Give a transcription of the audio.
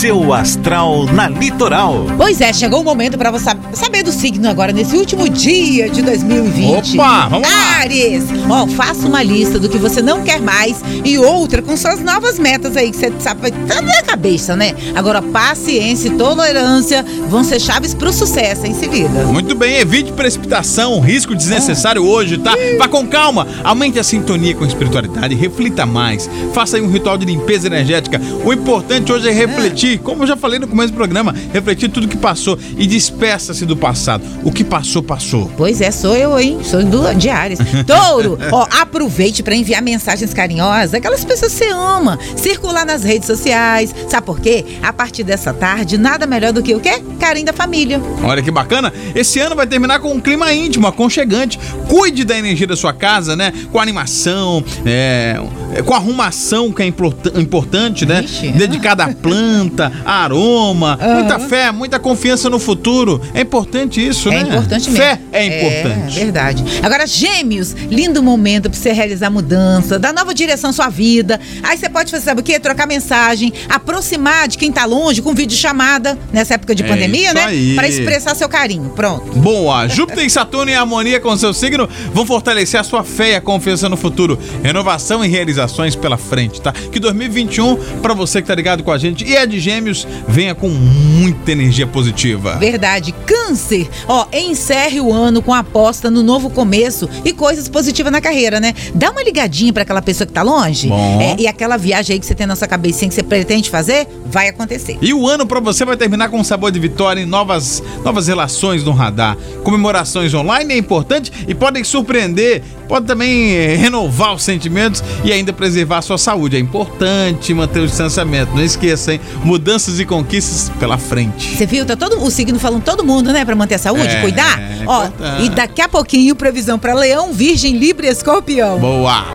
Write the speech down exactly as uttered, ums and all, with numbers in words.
Seu Astral na Litoral. Pois é, chegou o momento para você saber do signo agora, nesse último dia de dois mil e vinte. Opa, vamos lá. Áries, ó, faça uma lista do que você não quer mais e outra com suas novas metas aí, que você sabe, tá na cabeça, né? Agora, paciência e tolerância vão ser chaves pro sucesso, hein? Se vira. Muito bem, evite precipitação, risco desnecessário hoje, tá? Vá com calma, aumente a sintonia com a espiritualidade, reflita mais, faça aí um ritual de limpeza energética. O importante hoje é refletir, como eu já falei no começo do programa, refletir tudo que passou e despeça-se do passado. O que passou, passou. Pois é, sou eu, hein? Sou do, de Áries. Touro, ó, aproveite para enviar mensagens carinhosas, aquelas pessoas que você ama, circular nas redes sociais. Sabe por quê? A partir dessa tarde, nada melhor do que o quê? Carinho da família. Olha que bacana. Esse ano vai terminar com um clima íntimo, aconchegante. Cuide da energia da sua casa, né? Com animação, é, com arrumação, que é import- importante, né? Ixi. Dedicada à planta, a aroma, Uhum. muita fé, muita confiança no futuro. É importante isso, É né? importante mesmo. Fé é importante. É verdade. Agora, Gêmeos, lindo momento pra você realizar mudança, dar nova direção à sua vida. Aí você pode fazer, sabe o quê? Trocar mensagem, aproximar de quem tá longe com videochamada, nessa época de É pandemia, isso né? aí. Pra expressar seu carinho. Pronto. Boa! Júpiter e Saturno em harmonia com seu signo vão fortalecer a sua fé e a confiança no futuro. Renovação e realizações pela frente, tá? Que dois mil e vinte e um, pra você que tá ligado com a gente e é de Gêmeos, venha com muita energia positiva. Verdade. Câncer, ó, encerre o ano com aposta no novo começo e coisas positivas na carreira, né? Dá uma ligadinha pra aquela pessoa que tá longe. Bom. É, e aquela viagem aí que você tem na sua cabecinha que você pretende fazer, vai acontecer. E o ano pra você vai terminar com um sabor de vitória e novas, novas relações no radar. Comemorações online é importante e podem surpreender, pode também eh, renovar os sentimentos e ainda preservar a sua saúde. É importante manter o distanciamento. Não esqueça, hein? Mudanças e conquistas pela frente. Você viu? Tá todo o signo falando todo mundo, né? Pra manter a saúde, É, cuidar. é Ó, importante. e daqui a pouquinho, previsão pra Leão, Virgem, Libra e Escorpião. Boa!